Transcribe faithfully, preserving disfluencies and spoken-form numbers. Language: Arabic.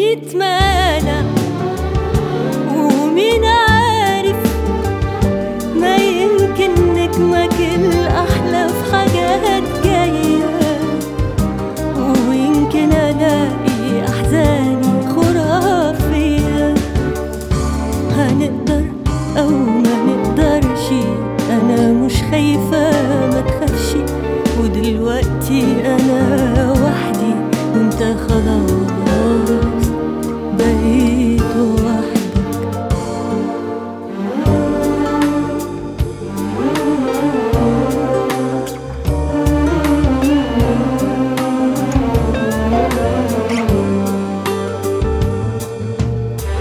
يتمانع، ومين عارف ما يمكن نجمك الأحلى في حاجات جاية، ويمكن ألاقي أحزاني خرافية. هنقدر أو ما نقدرش، أنا مش خايفة ما تخافش، ودلوقتي أنا وحدي وانت خلاص